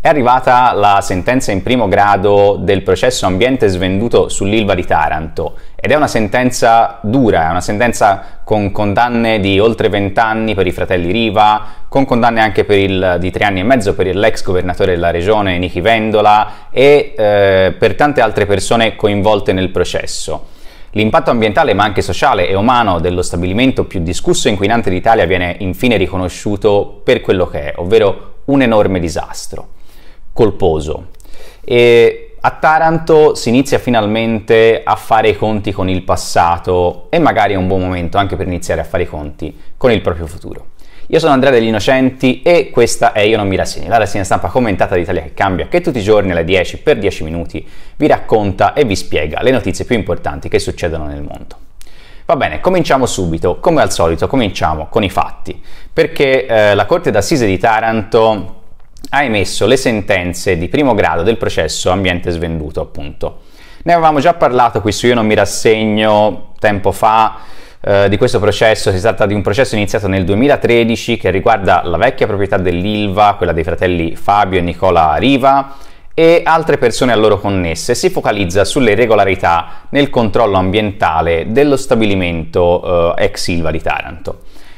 È arrivata la sentenza in primo grado del processo ambiente svenduto sull'Ilva di Taranto ed è una sentenza dura, è una sentenza con condanne di oltre 20 anni per i fratelli Riva, con condanne anche di 3 anni e mezzo per l'ex governatore della regione Nichi Vendola e per tante altre persone coinvolte nel processo. L'impatto ambientale ma anche sociale e umano dello stabilimento più discusso e inquinante d'Italia viene infine riconosciuto per quello che è, ovvero un enorme disastro. Colposo. E a Taranto si inizia finalmente a fare i conti con il passato e magari è un buon momento anche per iniziare a fare i conti con il proprio futuro. Io sono Andrea Degli Innocenti e questa è Io non mi rassegno, la rassegna stampa commentata d'Italia che cambia, che tutti i giorni alle 10 per 10 minuti vi racconta e vi spiega le notizie più importanti che succedono nel mondo. Va bene, cominciamo subito, come al solito cominciamo con i fatti, perché la Corte d'Assise di Taranto ha emesso le sentenze di primo grado del processo ambiente svenduto, appunto. Ne avevamo già parlato qui su Io non mi rassegno tempo fa di questo processo. Si tratta di un processo iniziato nel 2013 che riguarda la vecchia proprietà dell'Ilva, quella dei fratelli Fabio e Nicola Riva, e altre persone a loro connesse. Si focalizza sulle irregolarità nel controllo ambientale dello stabilimento ex Ilva di Taranto.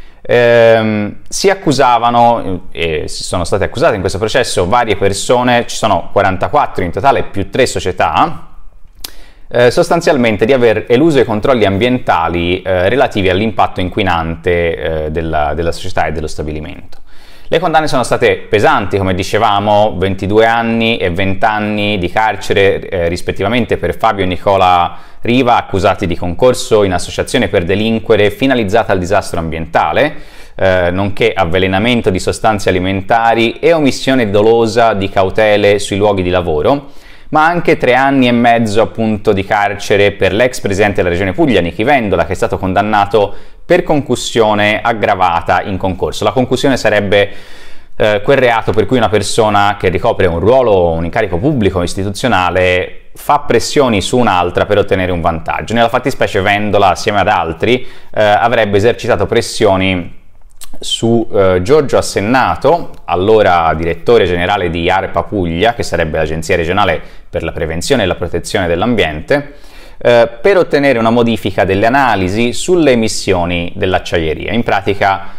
Si accusavano, si sono state accusate in questo processo varie persone, ci sono 44 in totale più 3 società, sostanzialmente di aver eluso i controlli ambientali relativi all'impatto inquinante della società e dello stabilimento. Le condanne sono state pesanti, come dicevamo, 22 anni e 20 anni di carcere rispettivamente per Fabio e Nicola Riva, accusati di concorso in associazione per delinquere finalizzata al disastro ambientale, nonché avvelenamento di sostanze alimentari e omissione dolosa di cautele sui luoghi di lavoro, ma anche 3 anni e mezzo appunto di carcere per l'ex presidente della regione Puglia, Nichi Vendola, che è stato condannato per concussione aggravata in concorso. La concussione sarebbe quel reato per cui una persona che ricopre un ruolo o un incarico pubblico o istituzionale fa pressioni su un'altra per ottenere un vantaggio. Nella fattispecie Vendola, assieme ad altri, avrebbe esercitato pressioni su Giorgio Assennato, allora direttore generale di ARPA Puglia, che sarebbe l'Agenzia regionale per la prevenzione e la protezione dell'ambiente, per ottenere una modifica delle analisi sulle emissioni dell'acciaieria. In pratica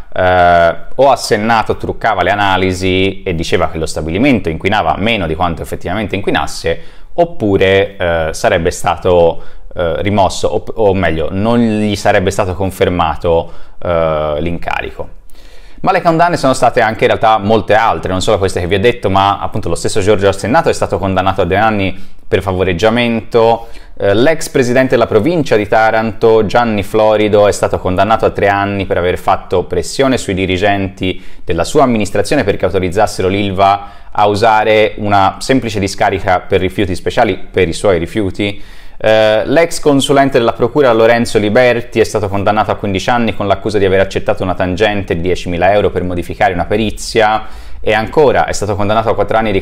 o Assennato truccava le analisi e diceva che lo stabilimento inquinava meno di quanto effettivamente inquinasse, oppure sarebbe stato rimosso, o meglio, non gli sarebbe stato confermato l'incarico. Ma le condanne sono state anche in realtà molte altre, non solo queste che vi ho detto, ma appunto lo stesso Giorgio Assennato è stato condannato a 2 anni per favoreggiamento, l'ex presidente della provincia di Taranto, Gianni Florido, è stato condannato a 3 anni per aver fatto pressione sui dirigenti della sua amministrazione perché autorizzassero l'Ilva a usare una semplice discarica per rifiuti speciali per i suoi rifiuti. L'ex consulente della procura Lorenzo Liberti è stato condannato a 15 anni con l'accusa di aver accettato una tangente di 10.000 euro per modificare una perizia, e ancora è stato condannato a 4 anni di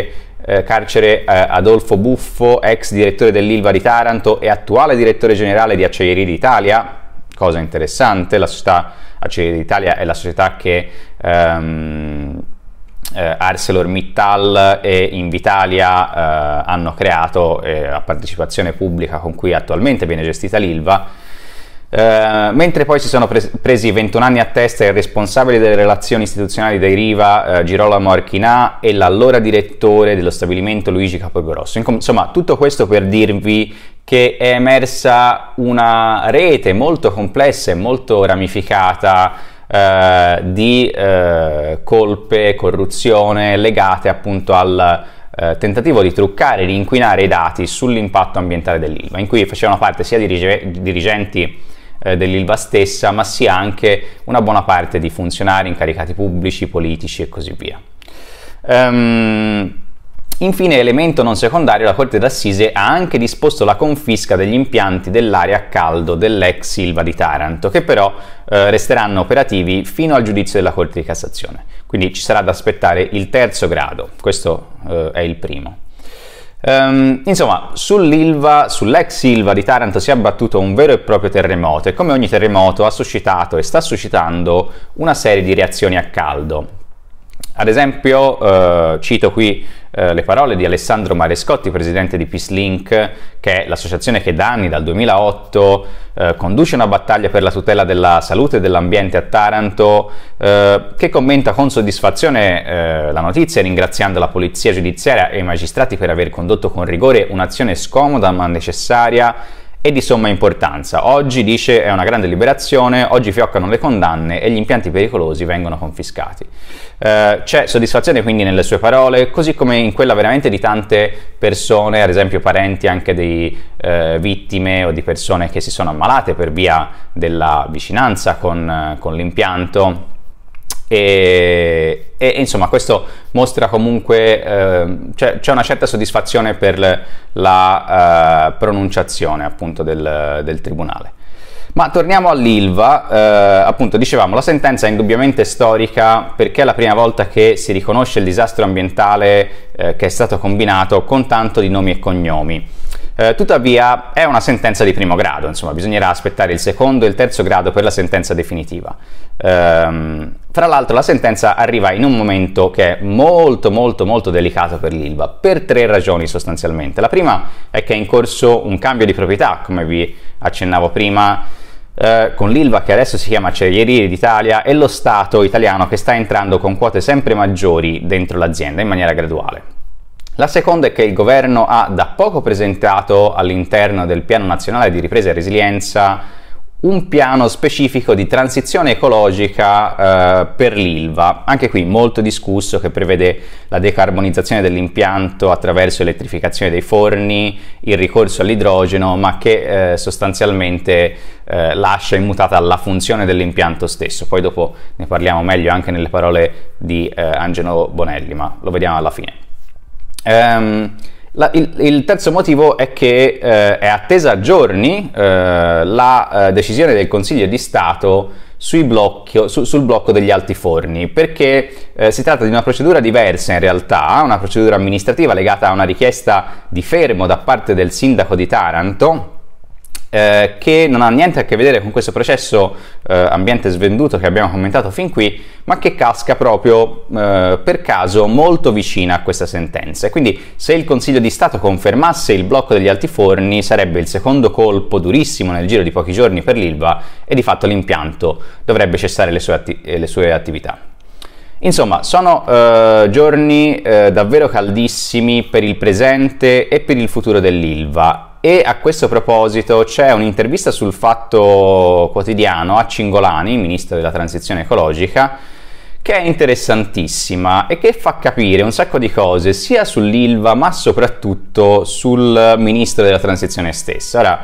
carcere Adolfo Buffo, ex direttore dell'Ilva di Taranto e attuale direttore generale di Acciaierie d'Italia. Cosa interessante, la società Acciaierie d'Italia è la società che ArcelorMittal e Invitalia hanno creato a partecipazione pubblica, con cui attualmente viene gestita l'Ilva, mentre poi si sono presi 21 anni a testa il responsabile delle relazioni istituzionali dei Riva, Girolamo Archinà, e l'allora direttore dello stabilimento Luigi Capogrossi. Insomma, tutto questo per dirvi che è emersa una rete molto complessa e molto ramificata di colpe, corruzione legate appunto al tentativo di truccare e di inquinare i dati sull'impatto ambientale dell'Ilva, in cui facevano parte sia dirigenti dell'Ilva stessa, ma sia anche una buona parte di funzionari, incaricati pubblici, politici e così via. Infine, elemento non secondario, la Corte d'Assise ha anche disposto la confisca degli impianti dell'area a caldo dell'ex Ilva di Taranto, che però resteranno operativi fino al giudizio della Corte di Cassazione. Quindi ci sarà da aspettare il 3° grado, questo è il primo. Insomma, sull'ex Ilva di Taranto si è abbattuto un vero e proprio terremoto, e come ogni terremoto ha suscitato e sta suscitando una serie di reazioni a caldo. Ad esempio, cito qui le parole di Alessandro Marescotti, presidente di PeaceLink, che è l'associazione che da anni, dal 2008, conduce una battaglia per la tutela della salute e dell'ambiente a Taranto, che commenta con soddisfazione la notizia, ringraziando la polizia giudiziaria e i magistrati per aver condotto con rigore un'azione scomoda ma necessaria e di somma importanza. Oggi, dice, è una grande liberazione, oggi fioccano le condanne e gli impianti pericolosi vengono confiscati. C'è soddisfazione quindi nelle sue parole, così come in quella veramente di tante persone, ad esempio parenti anche di vittime o di persone che si sono ammalate per via della vicinanza con l'impianto. E insomma questo mostra comunque, c'è una certa soddisfazione per la pronunciazione appunto del tribunale. Ma torniamo all'Ilva, appunto dicevamo la sentenza è indubbiamente storica perché è la prima volta che si riconosce il disastro ambientale che è stato combinato con tanto di nomi e cognomi. Tuttavia è una sentenza di primo grado, insomma bisognerà aspettare il secondo e il terzo grado per la sentenza definitiva. Fra l'altro la sentenza arriva in un momento che è molto delicato per l'Ilva, per 3 ragioni sostanzialmente. La prima è che è in corso un cambio di proprietà, come vi accennavo prima, con l'Ilva che adesso si chiama Acciaierie d'Italia e lo Stato italiano che sta entrando con quote sempre maggiori dentro l'azienda in maniera graduale. La seconda è che il governo ha da poco presentato all'interno del Piano Nazionale di Ripresa e Resilienza un piano specifico di transizione ecologica per l'Ilva, anche qui molto discusso, che prevede la decarbonizzazione dell'impianto attraverso elettrificazione dei forni, il ricorso all'idrogeno, ma che sostanzialmente lascia immutata la funzione dell'impianto stesso. Poi dopo ne parliamo meglio anche nelle parole di Angelo Bonelli, ma lo vediamo alla fine. Il terzo motivo è che è attesa a giorni la decisione del Consiglio di Stato sul blocco degli altiforni, perché si tratta di una procedura diversa in realtà, una procedura amministrativa legata a una richiesta di fermo da parte del sindaco di Taranto, che non ha niente a che vedere con questo processo ambiente svenduto che abbiamo commentato fin qui, ma che casca proprio per caso molto vicina a questa sentenza. E quindi se il Consiglio di Stato confermasse il blocco degli altiforni sarebbe il secondo colpo durissimo nel giro di pochi giorni per l'Ilva e di fatto l'impianto dovrebbe cessare le sue attività. Insomma, sono giorni davvero caldissimi per il presente e per il futuro dell'Ilva. E a questo proposito c'è un'intervista sul Fatto Quotidiano a Cingolani, ministro della transizione ecologica, che è interessantissima e che fa capire un sacco di cose sia sull'Ilva ma soprattutto sul ministro della transizione stessa. Ora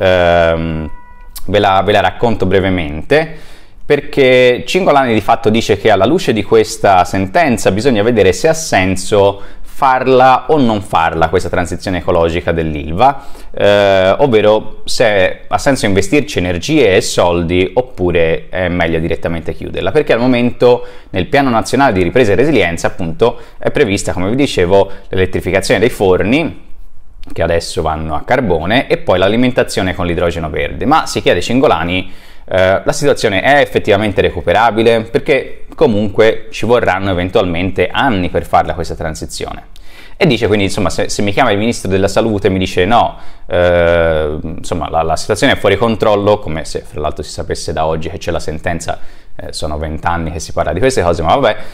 ve la racconto brevemente, perché Cingolani di fatto dice che alla luce di questa sentenza bisogna vedere se ha senso farla o non farla questa transizione ecologica dell'Ilva, ovvero se ha senso investirci energie e soldi oppure è meglio direttamente chiuderla, perché al momento nel Piano Nazionale di Ripresa e Resilienza appunto è prevista, come vi dicevo, l'elettrificazione dei forni che adesso vanno a carbone e poi l'alimentazione con l'idrogeno verde, ma si chiede Cingolani la situazione è effettivamente recuperabile, perché comunque ci vorranno eventualmente anni per farla questa transizione. E dice quindi, insomma, se mi chiama il ministro della salute e mi dice no, insomma la situazione è fuori controllo, come se fra l'altro si sapesse da oggi che c'è la sentenza, sono 20 anni che si parla di queste cose, ma vabbè,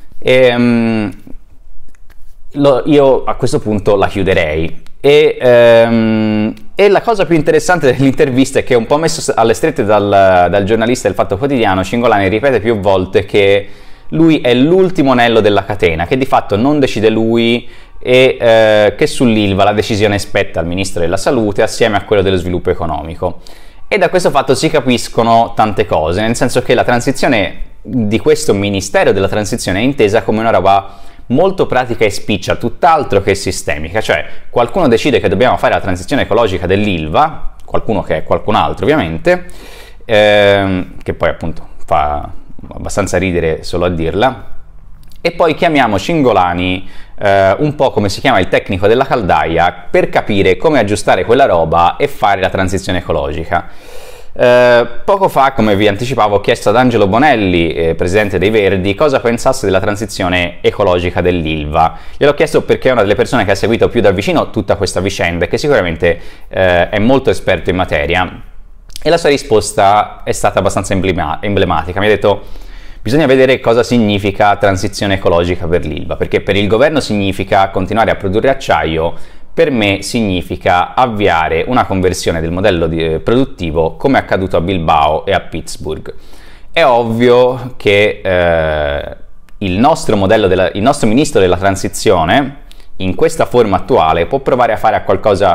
io a questo punto la chiuderei. E la cosa più interessante dell'intervista è che, un po' messo alle strette dal giornalista del Fatto Quotidiano, Cingolani ripete più volte che lui è l'ultimo anello della catena, che di fatto non decide lui e che sull'Ilva la decisione spetta al Ministro della Salute assieme a quello dello Sviluppo Economico. E da questo fatto si capiscono tante cose, nel senso che la transizione di questo Ministero della Transizione è intesa come una roba molto pratica e spiccia, tutt'altro che sistemica, cioè qualcuno decide che dobbiamo fare la transizione ecologica dell'Ilva, qualcuno che è qualcun altro ovviamente, che poi appunto fa abbastanza ridere solo a dirla, e poi chiamiamo Cingolani un po' come si chiama il tecnico della caldaia per capire come aggiustare quella roba e fare la transizione ecologica. Poco fa, come vi anticipavo, ho chiesto ad Angelo Bonelli, presidente dei Verdi, cosa pensasse della transizione ecologica dell'Ilva. Gliel'ho chiesto perché è una delle persone che ha seguito più da vicino tutta questa vicenda e che sicuramente è molto esperto in materia, e la sua risposta è stata abbastanza emblematica. Mi ha detto: bisogna vedere cosa significa transizione ecologica per l'Ilva, perché per il governo significa continuare a produrre acciaio, per me significa avviare una conversione del modello produttivo come è accaduto a Bilbao e a Pittsburgh. È ovvio che il nostro ministro della transizione, in questa forma attuale, può provare a fare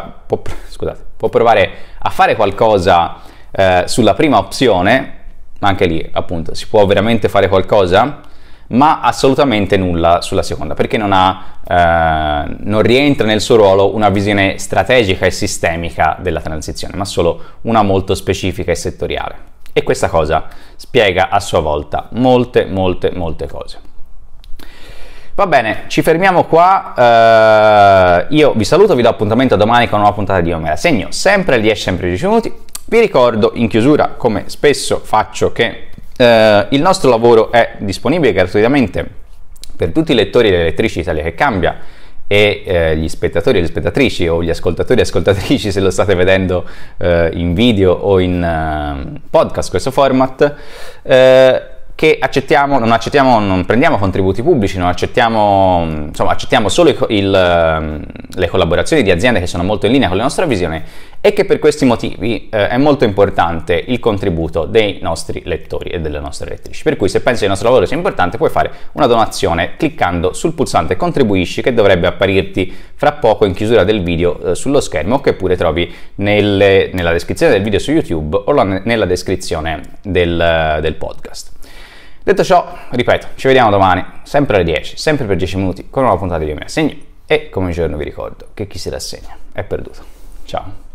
qualcosa sulla prima opzione, ma anche lì appunto si può veramente fare qualcosa, ma assolutamente nulla sulla seconda, perché non rientra nel suo ruolo una visione strategica e sistemica della transizione, ma solo una molto specifica e settoriale. E questa cosa spiega a sua volta molte cose. Va bene, ci fermiamo qua. Io vi saluto, vi do appuntamento domani con una nuova puntata di Io Me La Segno, sempre alle 10, sempre 10 minuti. Vi ricordo in chiusura, come spesso faccio, che il nostro lavoro è disponibile gratuitamente per tutti i lettori e le lettrici di Italia che Cambia, e gli spettatori e le spettatrici, o gli ascoltatori e ascoltatrici se lo state vedendo in video o in podcast, questo format, che non prendiamo contributi pubblici, accettiamo solo le collaborazioni di aziende che sono molto in linea con la nostra visione, e che per questi motivi è molto importante il contributo dei nostri lettori e delle nostre lettrici. Per cui, se pensi che il nostro lavoro sia importante, puoi fare una donazione cliccando sul pulsante contribuisci, che dovrebbe apparirti fra poco in chiusura del video sullo schermo, o che pure trovi nella descrizione del video su YouTube o nella descrizione del podcast. Detto ciò, ripeto, ci vediamo domani, sempre alle 10, sempre per 10 minuti, con una nuova puntata di Io Me La Segno, e come ogni giorno vi ricordo che chi si rassegna è perduto. Ciao!